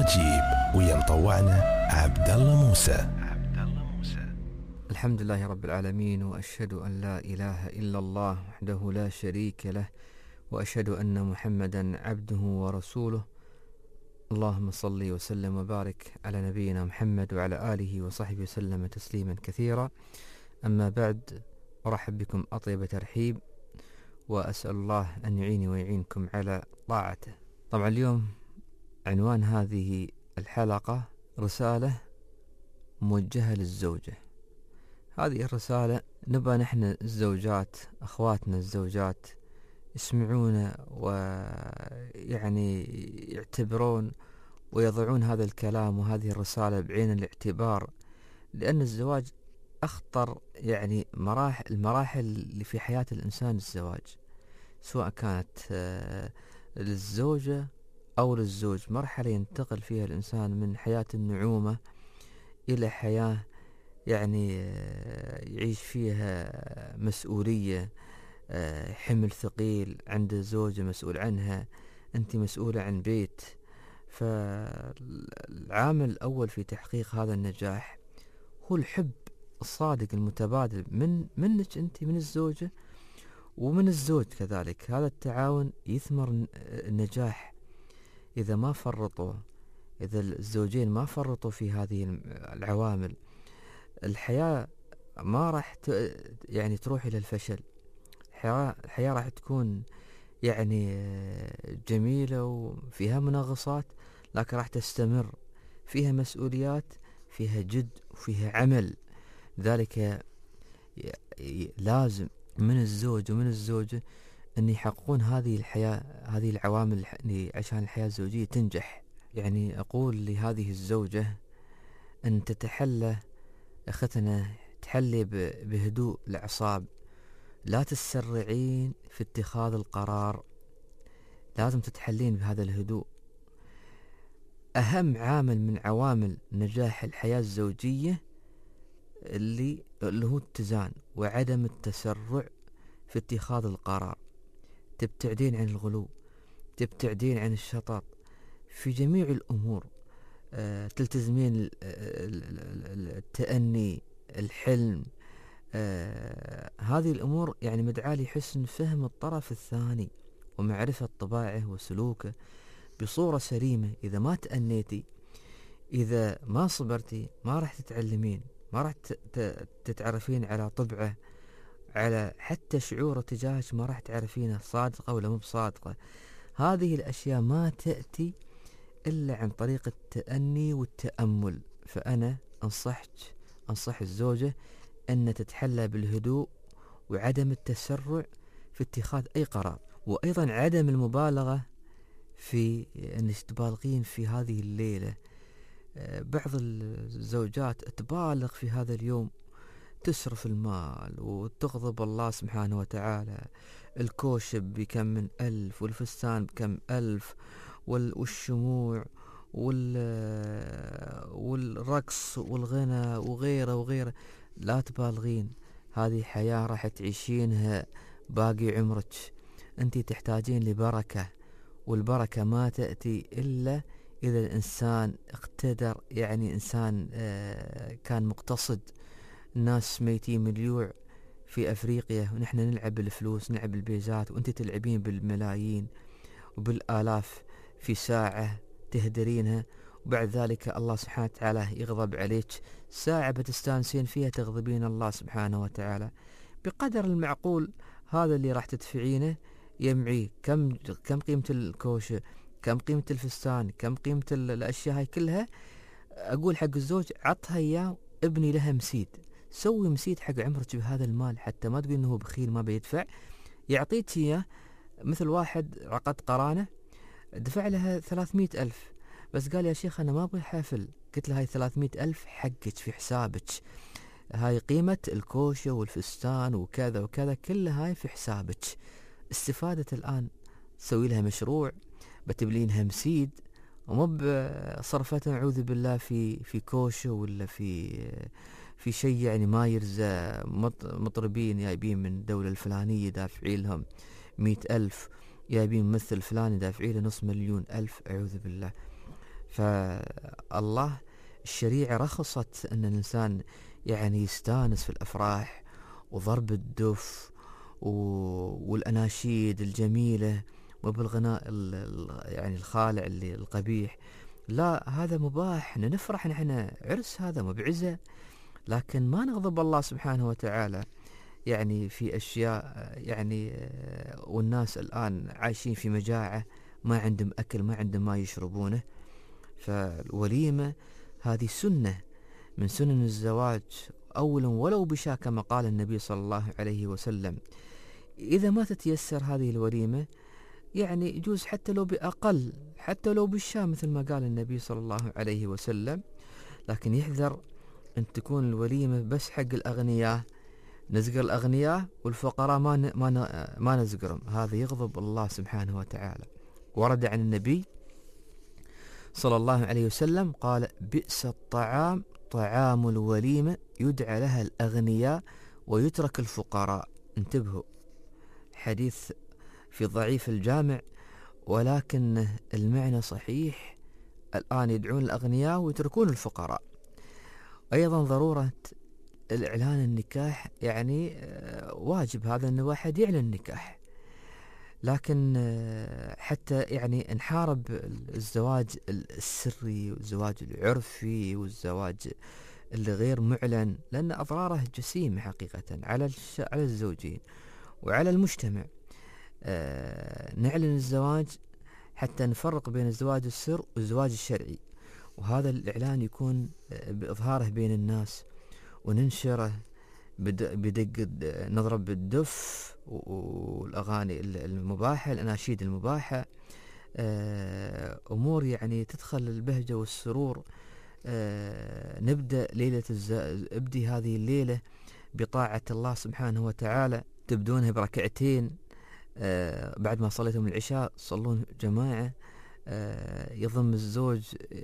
عجيب ويا مطوعنا عبد الله موسى. الحمد لله رب العالمين، وأشهد أن لا إله إلا الله وحده لا شريك له، وأشهد أن محمدا عبده ورسوله. اللهم صل وسلم وبارك على نبينا محمد وعلى آله وصحبه وسلم تسليما كثيرا. أما بعد، أرحب بكم أطيب ترحيب، وأسأل الله أن يعيني ويعينكم على طاعته. طبعا اليوم عنوان هذه الحلقة رسالة موجهة للزوجة. هذه الرسالة نبغى نحن الزوجات، أخواتنا الزوجات، يسمعون ويعني يعتبرون ويضعون هذا الكلام وهذه الرسالة بعين الاعتبار، لأن الزواج أخطر يعني المراحل اللي في حياة الإنسان. الزواج سواء كانت للزوجة أو للزوج، مرحلة ينتقل فيها الإنسان من حياة النعومة إلى حياة يعني يعيش فيها مسؤولية، حمل ثقيل، عند زوجة مسؤول عنها، أنت مسؤولة عن بيت. فالعامل الأول في تحقيق هذا النجاح هو الحب الصادق المتبادل منك أنت، من الزوجة ومن الزوج كذلك. هذا التعاون يثمر النجاح إذا ما فرطوا، إذا الزوجين ما فرطوا في هذه العوامل، الحياة ما راح يعني تروح إلى الفشل. الحياة راح تكون يعني جميلة وفيها منغصات، لكن راح تستمر، فيها مسؤوليات، فيها جد وفيها عمل. ذلك لازم من الزوج ومن الزوجة أن يحققون هذه الحياة، هذه العوامل عشان الحياة الزوجية تنجح. يعني أقول لهذه الزوجة أن تتحلى أختنا، تحلي بهدوء الأعصاب، لا تسرعين في اتخاذ القرار، لازم تتحلين بهذا الهدوء. أهم عامل من عوامل نجاح الحياة الزوجية اللي هو الاتزان وعدم التسرع في اتخاذ القرار. تبتعدين عن الغلو، تبتعدين عن الشطط في جميع الأمور، تلتزمين التأني، الحلم، هذه الأمور يعني مدعاة لحسن فهم الطرف الثاني ومعرفة طباعه وسلوكه بصورة سليمة. إذا ما تأنيتي، إذا ما صبرتي، ما راح تتعلمين، ما راح تتعرفين على طبعه، على حتى شعوره تجاهك ما راح تعرفينه صادقة ولا مو بصادقة. هذه الأشياء ما تأتي إلا عن طريق التأني والتأمل. فأنا أنصح الزوجة أن تتحلى بالهدوء وعدم التسرع في اتخاذ أي قرار، وأيضا عدم المبالغة في أنك تبالغين في هذه الليلة. بعض الزوجات تبالغ في هذا اليوم، تسرف المال وتغضب الله سبحانه وتعالى. الكوشب بكم من 1000، والفستان بكم 1000، والشموع والرقص والغنى وغيره. لا تبالغين، هذه حياة راح تعيشينها باقي عمرك. انتي تحتاجين لبركة، والبركة ما تأتي إلا إذا الإنسان اقتدر، يعني إنسان كان مقتصد. الناس ميتين من الجوع في أفريقيا، ونحن نلعب بالفلوس، نلعب بالبيزات، وانتي تلعبين بالملايين وبالآلاف في ساعة تهدرينها، وبعد ذلك الله سبحانه وتعالى يغضب عليك. ساعة بتستانسين فيها تغضبين الله سبحانه وتعالى. بقدر المعقول هذا اللي راح تدفعينه يمعي. كم قيمة الكوشة، كم قيمة الفستان، كم قيمة الأشياء هاي كلها. أقول حق الزوج عطها إياه، ابني لها مسيد، سوي مسيد حق عمرك بهذا المال، حتى ما تقول إنه بخيل ما بيدفع. يعطيك إياه مثل واحد عقد قرانة دفع لها 300,000، بس قال يا شيخ أنا ما أبغي حفل. قلت له هاي 300,000 حقك في حسابك، هاي قيمة الكوشة والفستان وكذا وكذا، كلها هاي في حسابك. استفادة الآن، تسوي لها مشروع، بتبلينها مسيد، ومو بصرفة أعوذ بالله في كوشة ولا في شيء يعني ما يرزى. مطربين جايبين من الدولة الفلانية دافعين لهم 100,000، جايبين ممثل فلاني دافعين له 500,000 ألف، أعوذ بالله. فالله الشريعة رخصت أن الإنسان يعني يستانس في الأفراح وضرب الدف والأناشيد الجميلة وبالغناء يعني الخالع اللي القبيح. لا، هذا مباح، نفرح نحن، عرس هذا مو بعزة، لكن ما نغضب الله سبحانه وتعالى يعني في أشياء يعني والناس الآن عايشين في مجاعة، ما عندهم أكل، ما عندهم ما يشربونه. فالوليمة هذه سنة من سنن الزواج أولا ولو بشاة كما قال النبي صلى الله عليه وسلم. إذا ما تتيسر هذه الوليمة يعني يجوز حتى لو بأقل، حتى لو بالشاة مثل ما قال النبي صلى الله عليه وسلم، لكن يحذر أن تكون الوليمة بس حق الأغنياء، نزقر الأغنياء والفقراء ما نزقرهم، هذا يغضب الله سبحانه وتعالى. ورد عن النبي صلى الله عليه وسلم قال: بئس الطعام طعام الوليمة يدعى لها الأغنياء ويترك الفقراء. انتبهوا، حديث في ضعيف الجامع، ولكن المعنى صحيح. الآن يدعون الأغنياء ويتركون الفقراء. أيضا ضرورة الإعلان النكاح، يعني واجب هذا أن واحد يعلن النكاح، لكن حتى يعني نحارب الزواج السري والزواج العرفي والزواج اللي غير معلن، لأن أضراره جسيمة حقيقة على الزوجين وعلى المجتمع. نعلن الزواج حتى نفرق بين الزواج السر والزواج الشرعي، وهذا الإعلان يكون بإظهاره بين الناس وننشره بدق، نضرب بالدف والأغاني المباحة، الأناشيد المباحة، أمور يعني تدخل البهجة والسرور. نبدأ ابدي هذه الليلة بطاعة الله سبحانه وتعالى، تبدونها بركعتين بعد ما صليتم العشاء، صلون جماعة. يضم الزوج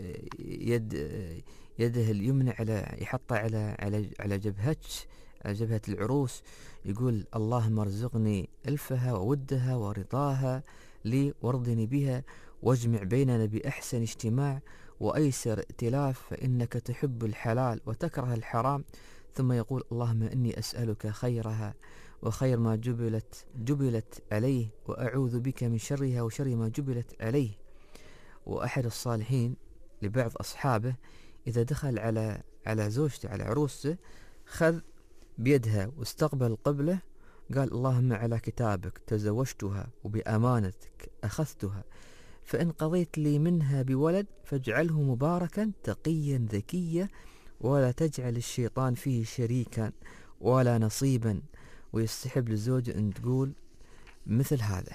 يده اليمنى يحطها على جبهة العروس، يقول: اللهم ارزقني ألفها وودها ورضاها لي وارضني بها، واجمع بيننا بأحسن اجتماع وأيسر ائتلاف، فإنك تحب الحلال وتكره الحرام. ثم يقول: اللهم إني أسألك خيرها وخير ما جبلت عليه، وأعوذ بك من شرها وشر ما جبلت عليه. وأحد الصالحين لبعض أصحابه إذا دخل على زوجته، على عروسته، خذ بيدها واستقبل القبلة، قال: اللهم على كتابك تزوجتها وبأمانتك أخذتها، فإن قضيت لي منها بولد فاجعله مباركا تقيا ذكيا، ولا تجعل الشيطان فيه شريكا ولا نصيبا. ويستحب للزوجة أن تقول مثل هذا.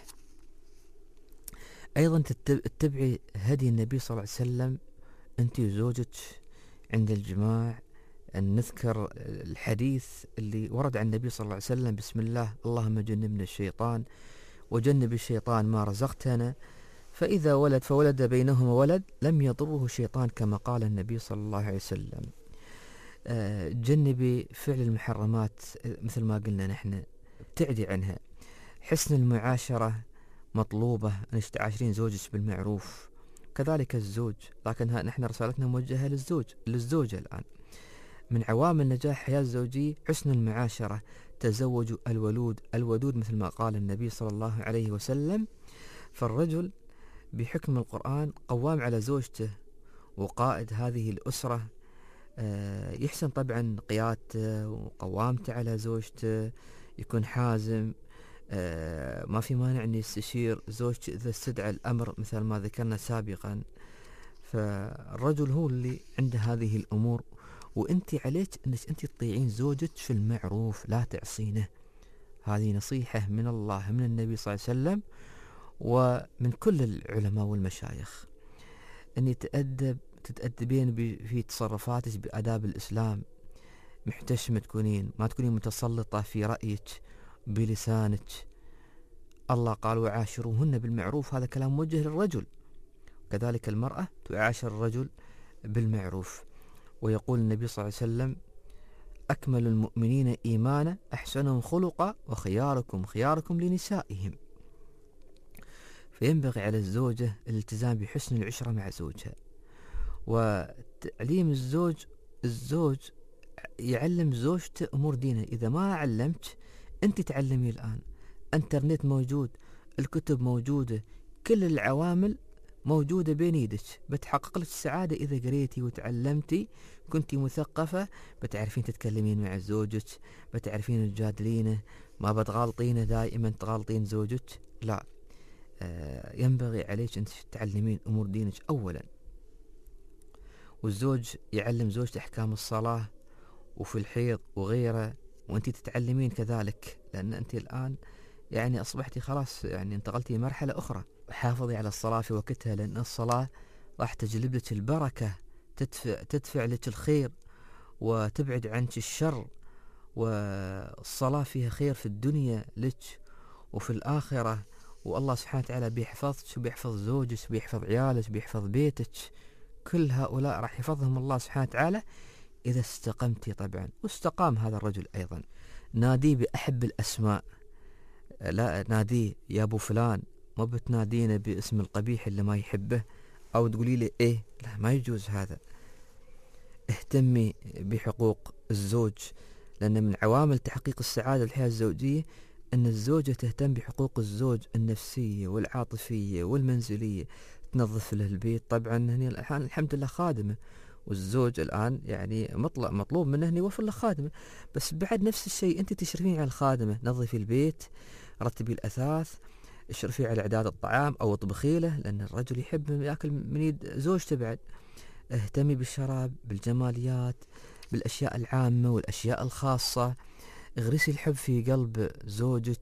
أيضا تتبعي هدي النبي صلى الله عليه وسلم أنت وزوجك عند الجماع، أن نذكر الحديث اللي ورد عن النبي صلى الله عليه وسلم: بسم الله اللهم جنبنا الشيطان وجنب الشيطان ما رزقتنا، فإذا ولد فولد بينهما ولد لم يضره شيطان، كما قال النبي صلى الله عليه وسلم. جنبي فعل المحرمات مثل ما قلنا نحن، ابتعدي عنها. حسن المعاشرة مطلوبة، أن تعاشرين زوجك بالمعروف، كذلك الزوج، لكن نحن رسالتنا موجهة للزوجة الآن. من عوامل نجاح حياة الزوجية حسن المعاشرة. تزوجوا الودود مثل ما قال النبي صلى الله عليه وسلم. فالرجل بحكم القرآن قوام على زوجته وقائد هذه الأسرة، يحسن طبعا قيادته وقوامته على زوجته، يكون حازم، ما في مانع أن يستشير زوجته إذا استدعى الأمر مثل ما ذكرنا سابقا. فالرجل هو اللي عنده هذه الأمور، وأنت عليك أنك أنت تطيعين زوجك في المعروف، لا تعصينه. هذه نصيحة من الله، من النبي صلى الله عليه وسلم ومن كل العلماء والمشايخ، أن تتأدبين في تصرفاتك بآداب الإسلام، محتشمة تكونين، ما تكونين متسلطة في رأيك بلسانك. الله قال: وعاشروهن بالمعروف، هذا كلام موجه للرجل، كذلك المرأة تعاشر الرجل بالمعروف. ويقول النبي صلى الله عليه وسلم: أكمل المؤمنين إيمانا أحسنهم خلقا وخياركم خياركم لنسائهم. فينبغي على الزوجة الالتزام بحسن العشرة مع زوجها، وتعليم الزوج يعلم زوجته أمور دينه. إذا ما علمت أنت تعلمي الآن، انترنت موجود، الكتب موجودة، كل العوامل موجودة بين يدك، بتحقق لك السعادة إذا قريتي وتعلمتي، كنتي مثقفة، بتعرفين تتكلمين مع زوجك، بتعرفين تجادلينه، ما بتغالطينه دائما تغالطين زوجك، لا. ينبغي عليك أنت تعلمين أمور دينك أولا. والزوج يعلم زوجته أحكام الصلاة وفي الحيض وغيره، وأنت تتعلمين كذلك، لأن أنت الآن يعني أصبحتي خلاص يعني انتقلتي مرحلة أخرى. حافظي على الصلاة في وقتها، لأن الصلاة راح تجلب لك البركة، تدفع لك الخير وتبعد عنك الشر، والصلاة فيها خير في الدنيا لك وفي الآخرة، والله سبحانه وتعالى بيحفظك وبيحفظ زوجك وبيحفظ عيالك وبيحفظ بيتك، كل هؤلاء راح يحفظهم الله سبحانه وتعالى إذا استقمتي طبعا. واستقام هذا الرجل أيضا، ناديه بأحب الأسماء، لا ناديه يا أبو فلان، ما بتنادينه باسم القبيح اللي ما يحبه أو تقولي لي إيه، لا ما يجوز هذا. اهتمي بحقوق الزوج، لأن من عوامل تحقيق السعادة الحياة الزوجية أن الزوجة تهتم بحقوق الزوج النفسية والعاطفية والمنزلية، تنظف له البيت. طبعا هني الحمد لله خادمة، والزوج الآن يعني مطلوب منه أن يوفر له خادمة، بس بعد نفس الشيء أنت تشرفين على الخادمة، نظفي البيت، رتبي الأثاث، اشرفي على إعداد الطعام أو اطبخي له، لأن الرجل يحب يأكل من يد زوجته. بعد اهتمي بالشراب، بالجماليات، بالأشياء العامة والأشياء الخاصة، اغرسي الحب في قلب زوجك.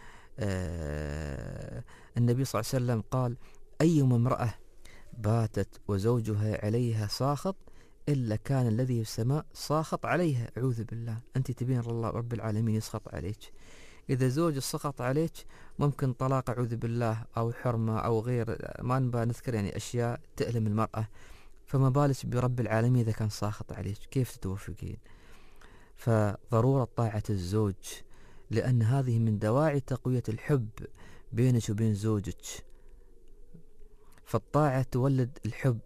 النبي صلى الله عليه وسلم قال: أيما امرأة باتت وزوجها عليها ساخط إلا كان الذي في السماء ساخط عليها. أعوذ بالله، أنت تبين الله رب العالمين يسخط عليك. إذا زوج سخط عليك ممكن طلاق، أعوذ بالله، أو حرمة أو غير، ما نبغى نذكر يعني أشياء تألم المرأة، فما بالك برب العالمين إذا كان ساخط عليك، كيف تتوفقين؟ فضرورة طاعة الزوج، لأن هذه من دواعي تقوية الحب بينك وبين زوجك. فالطاعة تولد الحب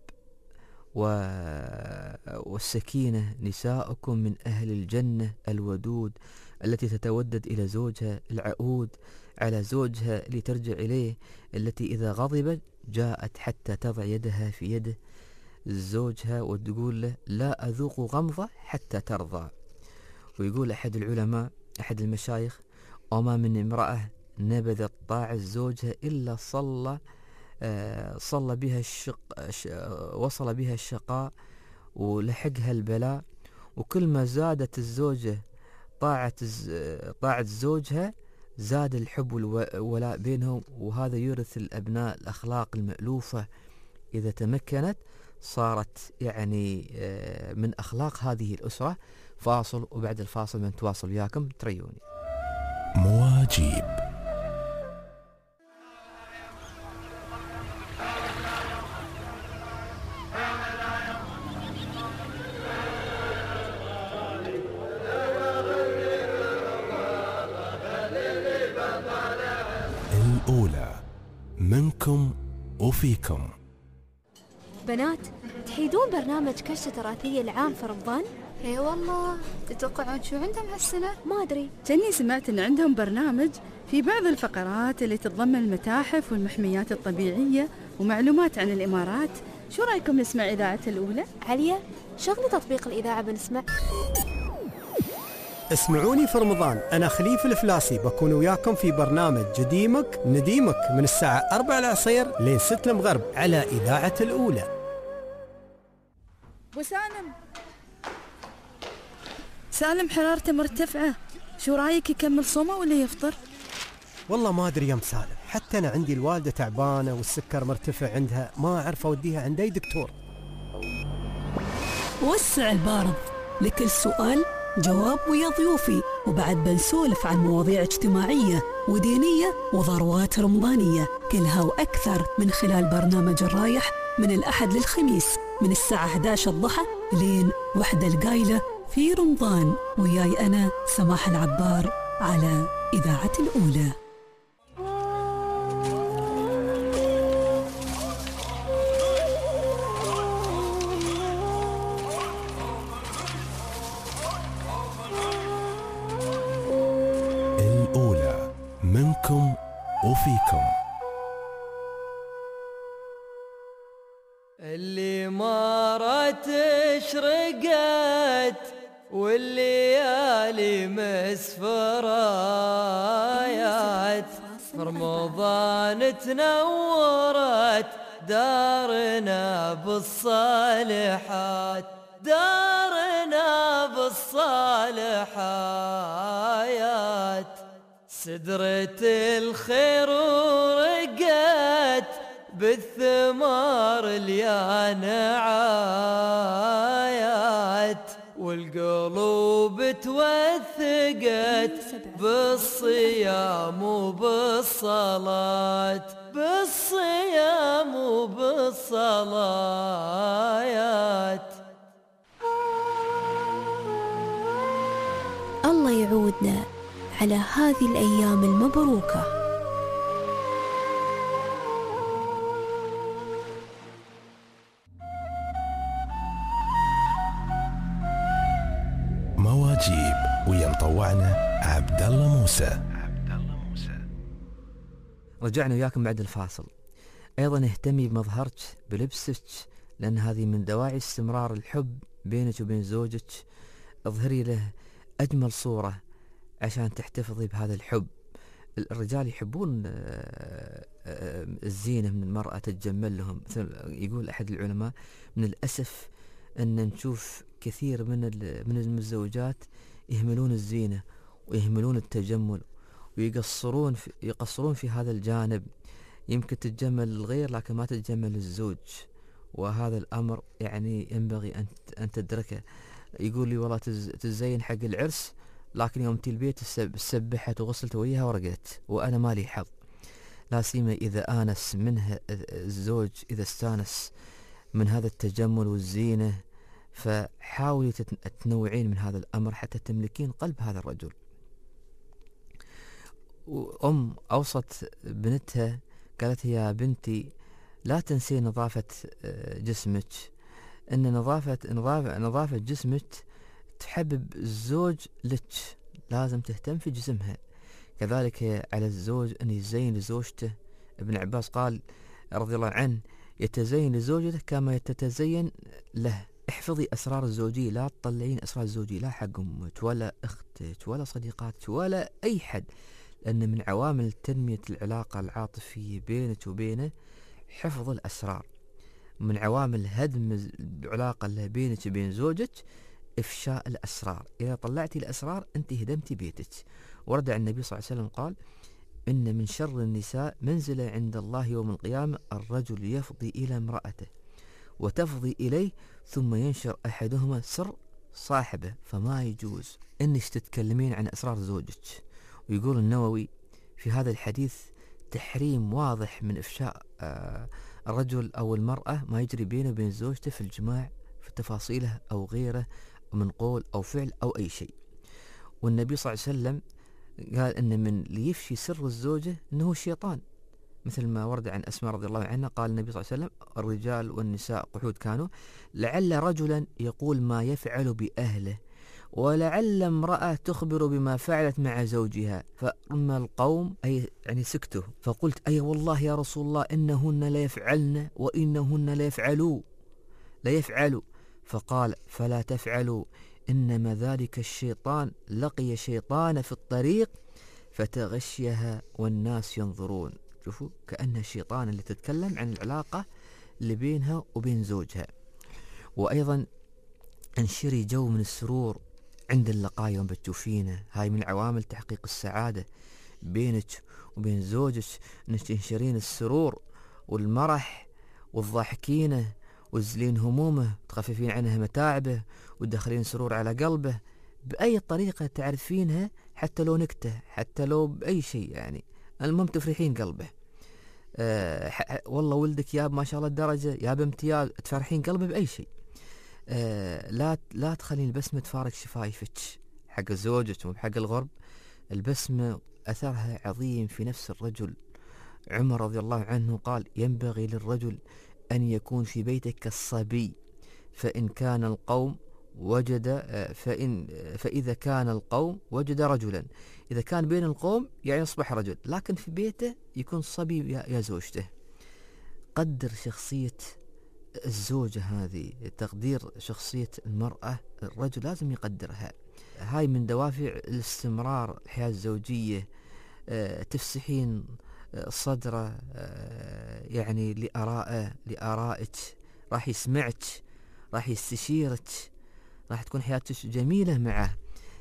والسكينة. نساؤكم من أهل الجنة الودود، التي تتودد إلى زوجها، العؤود على زوجها اللي ترجع إليه، التي إذا غضبت جاءت حتى تضع يدها في يده زوجها وتقول له: لا أذوق غمضة حتى ترضى. ويقول أحد العلماء، أحد المشايخ: وما من امرأة نبذت طاعة زوجها إلا صلى بها وصل بها الشقاء ولحقها البلاء. وكل ما زادت الزوجة طاعة زوجها زاد الحب والولاء بينهم، وهذا يورث الأبناء الأخلاق المألوفة. إذا تمكنت صارت يعني من أخلاق هذه الأسرة. فاصل، وبعد الفاصل من تواصل وياكم تريوني. مواجيب. الأولى منكم وفيكم. بنات، تحيدون برنامج كشة تراثية العام في رمضان؟ اي والله، تتوقعون شو عندهم هالسنة؟ ما أدري. جني سمعت إن عندهم برنامج في بعض الفقرات اللي تتضمن المتاحف والمحميات الطبيعية ومعلومات عن الإمارات. شو رأيكم نسمع إذاعة الأولى؟ عليا، شغلي تطبيق الإذاعة بنسمع. اسمعوني في رمضان، أنا خليفة الفلاسي، بكون وياكم في برنامج جديمك نديمك من الساعة 4 العصير لين 6 المغرب على إذاعة الأولى. أبو سالم حرارته مرتفعة، شو رايك يكمل صومه ولا يفطر؟ والله ما أدري يا ام سالم، حتى أنا عندي الوالدة تعبانة والسكر مرتفع عندها، ما أعرف أوديها عند أي دكتور. وسع البارد، لكل سؤال جواب ويا ضيوفي، وبعد بنسولف عن مواضيع اجتماعية ودينية وضروات رمضانية، كلها وأكثر من خلال برنامج الرايح من الأحد للخميس من الساعة 11 الضحى لين 1 القايلة في رمضان، وياي أنا سماح العبار على إذاعة الأولى. إليكم. اللي مرت اشرقت والليالي مسفرايات، رمضان تنورت دارنا بالصالحات، دارنا بالصالحات. سدرة الخير ورقت بالثمار اليانعايات، والقلوب توثقت بالصيام وبالصلاة، بالصيام وبالصلاة. الله يعودنا على هذه الأيام المبروكة. مواجيب ويا مطوعنا عبد الله موسى. رجعنا وياكم بعد الفاصل. أيضا اهتمي بمظهرك بلبسك، لأن هذه من دواعي استمرار الحب بينك وبين زوجك. اظهري له أجمل صورة عشان تحتفظي بهذا الحب. الرجال يحبون الزينة من المرأة، تتجمل لهم. مثل يقول أحد العلماء: من الأسف أن نشوف كثير من المتزوجات يهملون الزينة ويهملون التجمل ويقصرون في هذا الجانب. يمكن تتجمل الغير لكن ما تتجمل الزوج، وهذا الأمر يعني ينبغي أن تدركه. يقول لي: والله تزين حق العرس، لكن يوم تي البيت سبحت وغسلت وياها ورقدت وأنا مالي حظ. لا سيما إذا آنس منها الزوج، إذا استانس من هذا التجمل والزينة، فحاولي تنوعين من هذا الأمر حتى تملكين قلب هذا الرجل. وأم أوصت بنتها قالت: يا بنتي لا تنسي نظافة جسمك، إن نظافة جسمك تحبب الزوج لك، لازم تهتم في جسمها. كذلك على الزوج أن يزين لزوجته. ابن عباس قال رضي الله عنه: يتزين لزوجته كما تتزين له. احفظي أسرار الزوجية، لا تطلعين أسرار الزوجية لا حق أمك ولا أختك ولا صديقاتك ولا أي حد، لأن من عوامل تنمية العلاقة العاطفية بينك وبينه حفظ الأسرار. من عوامل هدم العلاقة اللي بينك وبين زوجك إفشاء الأسرار. إذا طلعتي الأسرار أنت هدمتي بيتك. ورد عن النبي صلى الله عليه وسلم قال: إن من شر النساء منزلة عند الله يوم القيامة الرجل يفضي إلى امرأته وتفضي إليه ثم ينشر أحدهما سر صاحبه. فما يجوز إنك تتكلمين عن أسرار زوجك. ويقول النووي في هذا الحديث تحريم واضح من إفشاء الرجل أو المرأة ما يجري بينه وبين زوجته في الجماع، في تفاصيله أو غيره من قول أو فعل أو أي شيء. والنبي صلى الله عليه وسلم قال إن من اللي يفشي سر الزوجة إنه الشيطان، مثل ما ورد عن أسماء رضي الله عنها قال النبي صلى الله عليه وسلم: الرجال والنساء قعود كانوا، لعل رجلا يقول ما يفعل بأهله، ولعل امرأة تخبر بما فعلت مع زوجها، فأما القوم أي يعني سكتوا. فقلت: أي والله يا رسول الله إنهن لا يفعلن وإنهن لا يفعلوا. فقال: فلا تفعلوا، إنما ذلك الشيطان لقي شيطان في الطريق فتغشيها والناس ينظرون. شوفوا، كأن الشيطان اللي تتكلم عن العلاقة اللي بينها وبين زوجها. وأيضا انشري جو من السرور عند اللقاء يوم بتشوفينه. هاي من عوامل تحقيق السعادة بينك وبين زوجك، انك تنشرين السرور والمرح والضاحكينه وتزلين همومه، تخففين عنها متاعبه وتدخلين سرور على قلبه بأي طريقة تعرفينها، حتى لو نكتة، حتى لو بأي شيء، يعني المهم تفرحين قلبه. والله ولدك ياب ما شاء الله الدرجة، ياب امتياز، تفرحين قلبه بأي شيء. لا تخلين البسمة تفارق شفايفك حق زوجك وحق الغرب. البسمة أثرها عظيم في نفس الرجل. عمر رضي الله عنه قال: ينبغي للرجل أن يكون في بيتك كالصبي، فإن كان القوم وجد فإذا كان القوم وجد رجلا، إذا كان بين القوم يعني يصبح رجل، لكن في بيته يكون صبي يا زوجته. قدر شخصية الزوجة هذه، تقدير شخصية المرأة الرجل لازم يقدرها. هاي من دوافع الاستمرار الحياة الزوجية. تفسحين صدره يعني لآرائك، راح يسمعك، راح يستشيرك، راح تكون حياتك جميلة معه.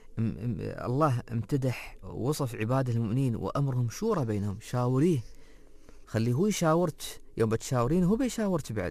الله امتدح وصف عباده المؤمنين وأمرهم شورى بينهم. شاوريه، خليه هو يشاورك، يوم بتشاورين هو بيشاورك بعد.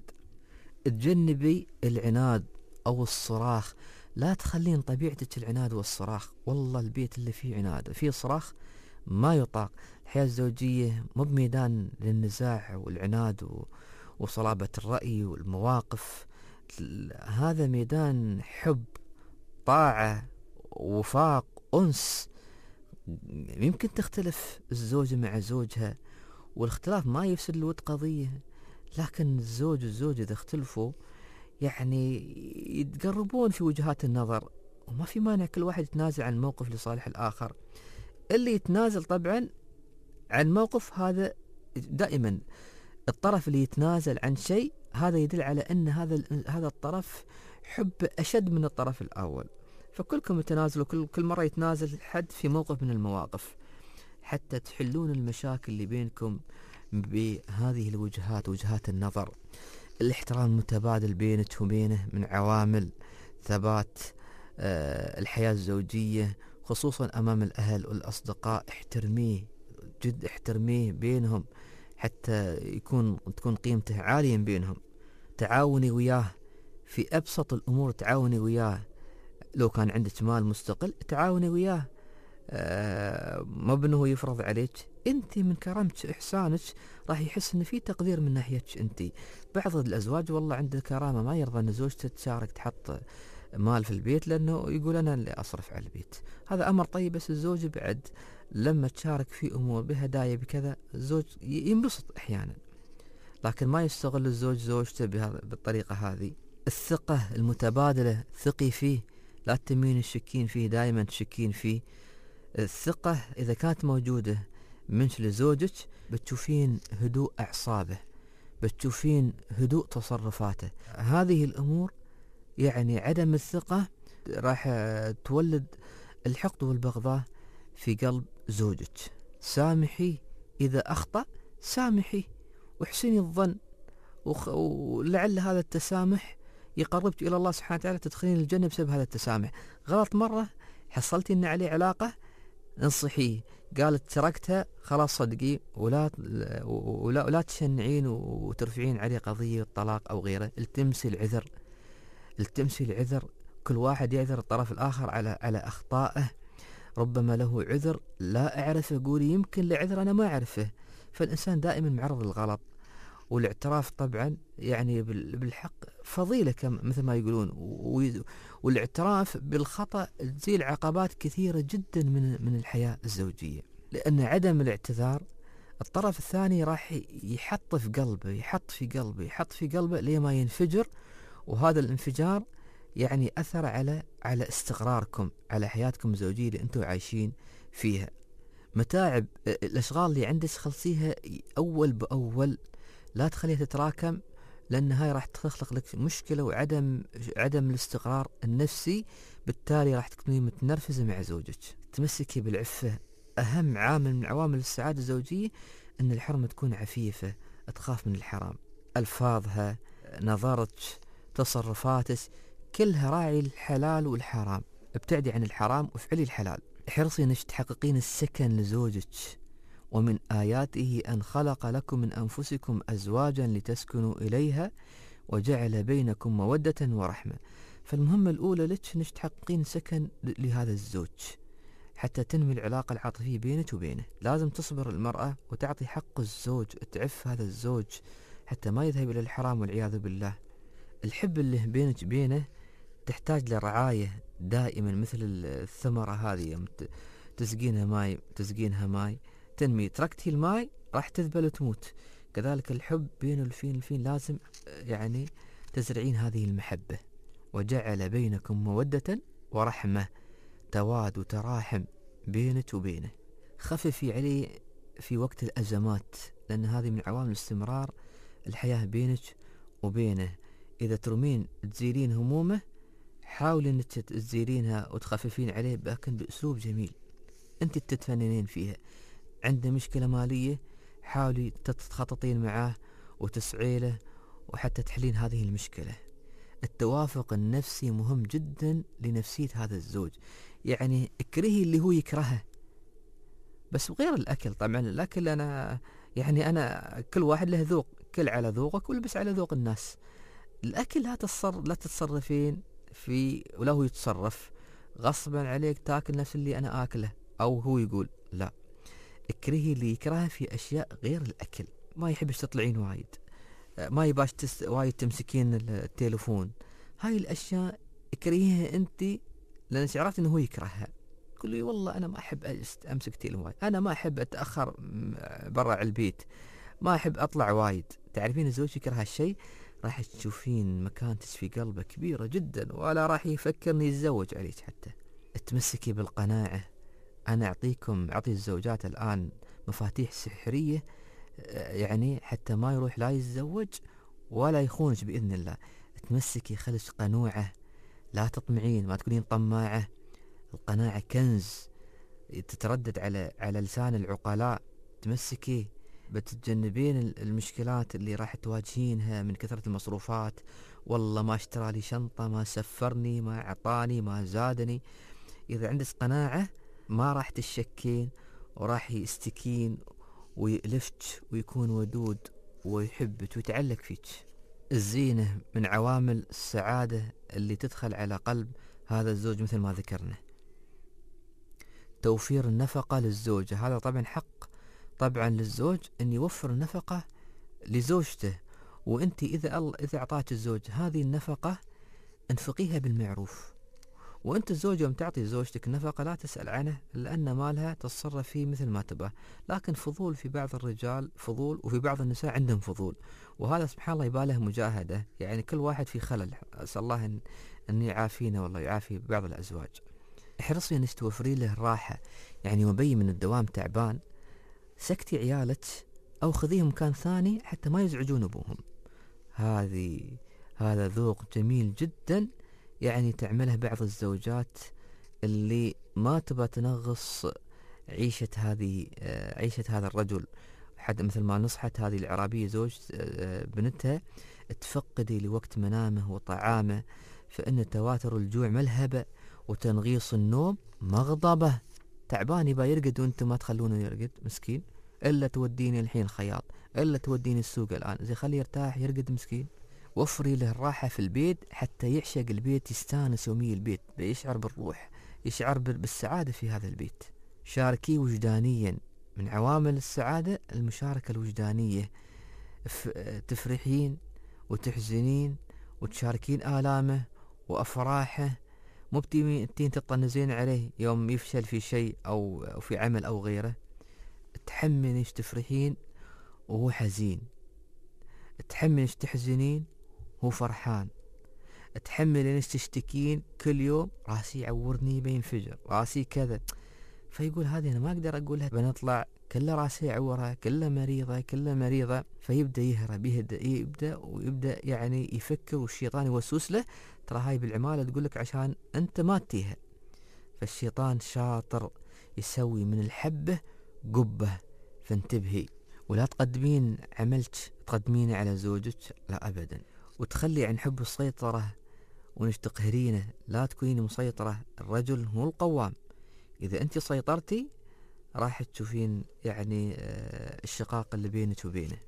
تجنبي العناد أو الصراخ، لا تخلين طبيعتك العناد والصراخ. والله البيت اللي فيه عناد فيه صراخ ما يطاق. الحياة الزوجية مو بميدان للنزاع والعناد وصلابة الرأي والمواقف، هذا ميدان حب، طاعة، وفاق، أنس. يمكن تختلف الزوجة مع زوجها، والاختلاف ما يفسد الود قضية، لكن الزوج والزوجة إذا اختلفوا يعني يتقربون في وجهات النظر، وما في مانع كل واحد يتنازل عن الموقف لصالح الآخر. اللي يتنازل طبعا عن موقف، هذا دائما الطرف اللي يتنازل عن شيء هذا يدل على أن هذا الطرف حب أشد من الطرف الأول. فكلكم يتنازلوا، كل مرة يتنازل حد في موقف من المواقف، حتى تحلون المشاكل اللي بينكم بهذه الوجهات، وجهات النظر. الاحترام المتبادل بينك وبينه من عوامل ثبات الحياة الزوجية، خصوصا أمام الأهل والأصدقاء. احترميه، جد احترميه بينهم حتى تكون قيمته عاليا بينهم. تعاوني وياه في أبسط الأمور، تعاوني وياه. لو كان عندك مال مستقل تعاوني وياه، ما بأنه يفرض عليك. انت من كرمك إحسانك راح يحس ان في تقدير من ناحيتك انت. بعض الأزواج والله عنده كرامة، ما يرضى ان زوجته تشارك تحط مال في البيت، لأنه يقول أنا اللي أصرف على البيت. هذا أمر طيب، بس الزوج بعد لما تشارك في أمور بهدايا بكذا، الزوج ينبسط أحيانا، لكن ما يستغل الزوج زوجته بالطريقة هذه. الثقة المتبادلة، ثقي فيه، لا تمين الشكين فيه، دائما تشكين فيه. الثقة إذا كانت موجودة منك لزوجك، بتشوفين هدوء أعصابه، بتشوفين هدوء تصرفاته. هذه الأمور يعني عدم الثقة راح تولد الحقد والبغضاء في قلب زوجك. سامحي إذا أخطأ، سامحي واحسني الظن، ولعل هذا التسامح يقربك إلى الله سبحانه وتعالى، تدخلين الجنة بسبب هذا التسامح. غلط مرة، حصلتي إن عليه علاقة، انصحيه، قالت تركتها، خلاص صدقيه، ولا تشنعين وترفعين عليه قضية الطلاق أو غيره. التمسي العذر، كل واحد يعذر الطرف الآخر على أخطائه. ربما له عذر لا أعرفه، قولي يمكن لعذر أنا ما أعرفه. فالإنسان دائما معرض للغلط، والاعتراف طبعا يعني بالحق فضيلة مثل ما يقولون، والاعتراف بالخطأ تزيل عقبات كثيرة جدا من الحياة الزوجية. لأن عدم الاعتذار الطرف الثاني راح يحط في قلبه لما ينفجر، وهذا الانفجار يعني أثر على استقراركم، على حياتكم الزوجية اللي أنتم عايشين فيها. متاعب الأشغال اللي عندك خلصيها أول بأول، لا تخليها تتراكم، لأن هاي راح تخلق لك مشكلة وعدم الاستقرار النفسي. بالتالي راح تكوني متنرفزة مع زوجك. تمسكي بالعفة. أهم عامل من عوامل السعادة الزوجية أن الحرمة تكون عفيفة، تخاف من الحرام. ألفاظها، نظرتك، تصرفاتك، كلها راعي الحلال والحرام. ابتعدي عن الحرام وافعلي الحلال. احرصي انك تحققين السكن لزوجك. ومن آياته أن خلق لكم من أنفسكم أزواجا لتسكنوا إليها وجعل بينكم مودة ورحمة. فالمهمة الأولى لك انك تحققين سكن لهذا الزوج حتى تنمي العلاقة العاطفية بينك وبينه. لازم تصبر المرأة وتعطي حق الزوج، تعف هذا الزوج حتى ما يذهب إلى الحرام والعياذ بالله. الحب اللي بينك بينه تحتاج لرعاية دائما، مثل الثمرة هذه تسقينها ماي تنمي، تركتي الماي راح تذبل وتموت. كذلك الحب بين الفين لازم يعني تزرعين هذه المحبة وجعل بينكم مودة ورحمة، تواد وتراحم بينك وبينه. خففي عليه في وقت الأزمات، لأن هذه من عوامل استمرار الحياة بينك وبينه. إذا ترمين تزيلين همومه، حاولي أنك تزيلينها وتخففين عليه، لكن بأسلوب جميل أنت تتفننين فيها. عنده مشكلة مالية، حاولي تتخططين معاه وتسعي له وحتى تحلين هذه المشكلة. التوافق النفسي مهم جدا لنفسية هذا الزوج. يعني اكرهي اللي هو يكرهه، بس غير الأكل. طبعا الأكل أنا كل واحد له ذوق، كل على ذوقك والبس على ذوق الناس. الأكل لا تتصرفين فيه ولا هو يتصرف غصبا عليك تاكل نفس اللي أنا آكله أو هو يقول لا. اكرهي اللي يكرهه في أشياء غير الأكل. ما يحبش تطلعين وايد، ما يباش وايد تمسكين التليفون. هاي الأشياء اكرهيها أنت، لأن عرفت إنه هو يكرهها. قل لي والله أنا ما أحب أمسك تليفون، أنا ما أحب أتأخر برا البيت، ما أحب أطلع وايد. تعرفين الزوج يكره هالشيء، راح تشوفين مكانتك في قلبه كبيرة جدا، ولا راح يفكر إنه يتزوج عليك. حتى تمسكي بالقناعة. أنا أعطي الزوجات الآن مفاتيح سحرية، يعني حتى ما يروح لا يتزوج ولا يخونج بإذن الله. تمسكي خلش قنوعة، لا تطمعين، ما تكونين طماعة. القناعة كنز تتردد على لسان العقلاء. تمسكي بتتجنبين المشكلات اللي راح تواجهينها من كثرة المصروفات. والله ما اشترى لي شنطة، ما سفرني، ما عطاني، ما زادني. إذا عندك قناعة ما راح تشكين، وراح يستكين ويألفك ويكون ودود ويحبك ويتعلق فيك. الزينة من عوامل السعادة اللي تدخل على قلب هذا الزوج مثل ما ذكرنا. توفير النفقة للزوجة، هذا طبعا حق طبعا للزوج أن يوفر النفقة لزوجته. وأنت إذا أعطاك الزوج هذه النفقة، انفقيها بالمعروف. وأنت الزوج يوم تعطي زوجتك نفقة لا تسأل عنه، لأن مالها تتصرف فيه مثل ما تبغى. لكن فضول في بعض الرجال فضول، وفي بعض النساء عندهم فضول، وهذا سبحان الله يباله مجاهدة. يعني كل واحد في خلل، أسأل الله أن يعافينا والله يعافي بعض الأزواج. احرصي أنك توفري له الراحة. يعني مبين من الدوام تعبان، سكتي عيالك أو خذيهم مكان ثاني حتى ما يزعجون أبوهم. هذا ذوق جميل جدا يعني تعمله بعض الزوجات اللي ما تبى تنغص عيشة هذا الرجل. حتى مثل ما نصحت هذه العربية زوج بنتها، تفقدي لوقت منامه وطعامه، فإن تواتر الجوع ملهبة، وتنغيص النوم مغضبة. تعبان يبا يرقد وانتم ما تخلونه يرقد مسكين، إلا توديني الحين الخياط، إلا توديني السوق الآن، زي خليه يرتاح يرقد مسكين. وفري له الراحة في البيت حتى يعشق البيت، يستانس يومي البيت، يشعر بالروح، يشعر بالسعادة في هذا البيت. شاركيه وجدانيا. من عوامل السعادة المشاركة الوجدانية. تفرحين وتحزنين وتشاركين آلامه وأفراحه. مو بتين تطنزين عليه يوم يفشل في شيء أو في عمل أو غيره. تحمليش تفرحين وهو حزين، تحمليش تحزنين هو فرحان، تحمليش تشتكين كل يوم راسي يعورني بينفجر، راسي كذا. فيقول هذه أنا ما أقدر أقولها، بنطلع كله راسي يعورها، كله مريضة. فيبدأ يهرب، يبدأ يعني يفكر، والشيطان يوسوس له ترى هاي بالعمالة تقول لك عشان أنت ما تيها. فالشيطان شاطر يسوي من الحبة قبة. فانتبهي، ولا تقدمين عملك تقدمينه على زوجك، لا أبدا. وتخلي عن حب السيطرة وانك تقهرينه، لا تكونين مسيطرة. الرجل هو القوام. إذا أنت سيطرتي راح تشوفين يعني الشقاق اللي بينك وبينه.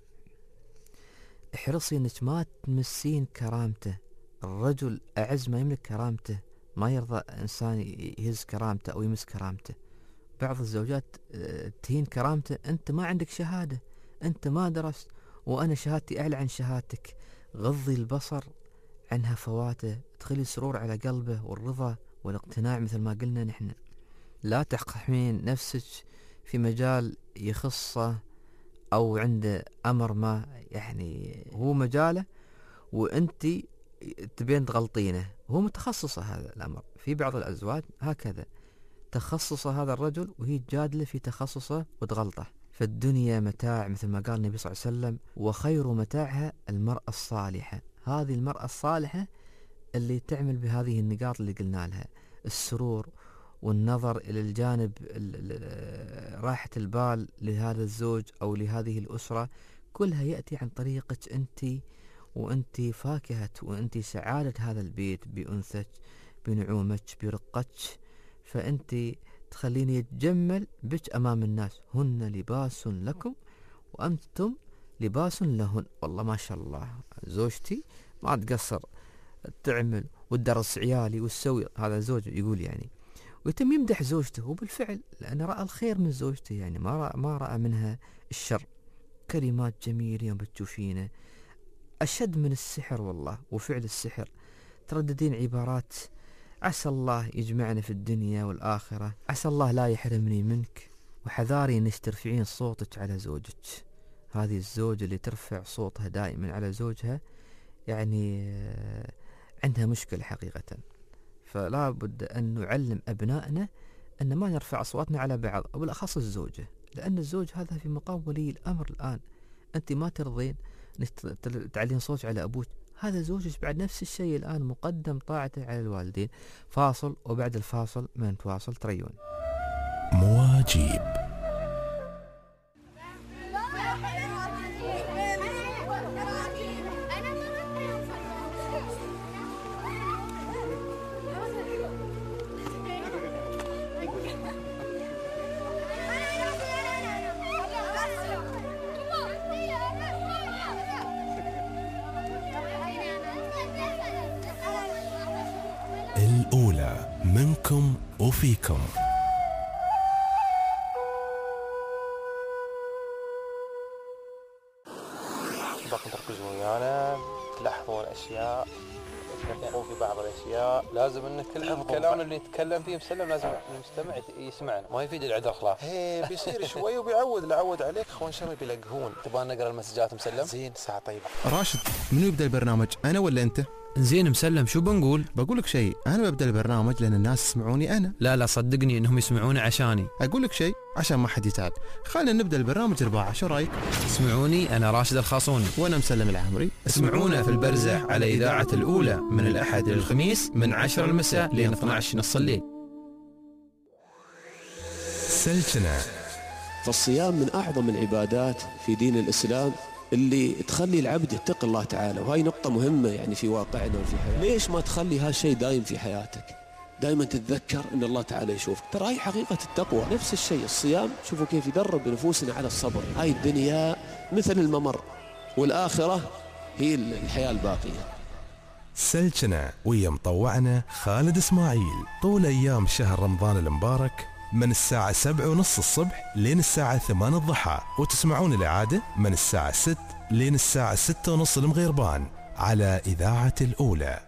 احرصي انك ما تمسين كرامته. الرجل أعز ما يملك كرامته، ما يرضى إنسان يهز كرامته أو يمس كرامته. بعض الزوجات تهين كرامته، أنت ما عندك شهادة، أنت ما درست، وأنا شهادتي أعلى عن شهادتك. غضي البصر عن هفواته، تخلي السرور على قلبه والرضا والاقتناع مثل ما قلنا نحن. لا تقحمين نفسك في مجال يخصه أو عنده أمر ما يعني هو مجاله وأنت تبين تغلطينه، هو متخصص هذا الأمر. في بعض الأزواج هكذا تخصص هذا الرجل وهي تجادله في تخصصه وتغلطه. فالدنيا متاع مثل ما قال النبي صلى الله عليه وسلم، وخير متاعها المرأة الصالحة. هذه المرأة الصالحة اللي تعمل بهذه النقاط اللي قلنا لها: السرور والنظر إلى الجانب راحة البال لهذا الزوج أو لهذه الأسرة، كلها يأتي عن طريقك أنت، وأنت فاكهة وأنت سعادة هذا البيت بأنثك بنعومك برقك. فأنت تخليني يتجمل بك أمام الناس. هن لباس لكم وأنتم لباس لهن. والله ما شاء الله زوجتي ما تقصر تعمل وتدرس عيالي وتسوي. هذا زوج يقول يعني، ويتم يمدح زوجته، وبالفعل لأنه رأى الخير من زوجته، يعني ما رأى منها الشر. كلمات جميلة يوم بتشوفينه أشد من السحر والله، وفعل السحر. ترددين عبارات: عسى الله يجمعنا في الدنيا والآخرة، عسى الله لا يحرمني منك، وحذاري انك ترفعين صوتك على زوجك. هذه الزوجة اللي ترفع صوتها دائما على زوجها يعني عندها مشكلة حقيقة. فلا بد أن نعلم أبنائنا أن ما نرفع أصواتنا على بعض، وبالأخص الزوجة، لأن الزوج هذا في مقام ولي الأمر. الآن أنت ما ترضين تعلين صوتك على أبوك، هذا زوجك بعد نفس الشيء الآن مقدم طاعته على الوالدين. فاصل، وبعد الفاصل ما نتواصل تريون. مواجيب. الأولى منكم وفيكم. باقي تركزون ويانا، تلاحظون أشياء، تتفقون في بعض الأشياء. لازم إن كل الكلام اللي نتكلم فيه مسلم لازم المستمع يسمعنا، ما يفيد العذر خلاص. بيصير شوي وبيعود، العود عليك اخوان شباب بيلقهون. تبغى نقرا المسجات مسلم؟ زين، ساعة طيبة. راشد، منو يبدأ البرنامج، أنا ولا أنت؟ زين مسلم، شو بنقول؟ بقولك شيء، أنا ببدأ البرنامج لأن الناس يسمعوني أنا. لا صدقني إنهم يسمعوني عشاني. أقولك شيء عشان ما حد يتعب، خلينا نبدأ البرنامج رباعة، شو رأيك؟ اسمعوني، أنا راشد الخاصوني. وأنا مسلم العامري. اسمعونا في البرزة على إذاعة الأولى من الأحد للخميس من 10 المساء لين 12 نص الليل. سلسلة. فالصيام من أعظم العبادات في دين الإسلام اللي تخلي العبد يتقي الله تعالى، وهي نقطة مهمة يعني في واقعنا وفي حياتنا. ليش ما تخلي هالشيء دايم في حياتك؟ دائما تتذكر ان الله تعالى يشوفك. ترى هي حقيقة التقوى. نفس الشيء الصيام، شوفوا كيف يدرب نفوسنا على الصبر. هاي الدنيا مثل الممر، والآخرة هي الحياة الباقية. سلسلة ويا مطوعنا خالد إسماعيل طول أيام شهر رمضان المبارك من الساعة 7:30 الصبح لين الساعة 8 الضحى، وتسمعون الإعادة من الساعة 6 لين الساعة 6:30 المغربان على إذاعة الأولى.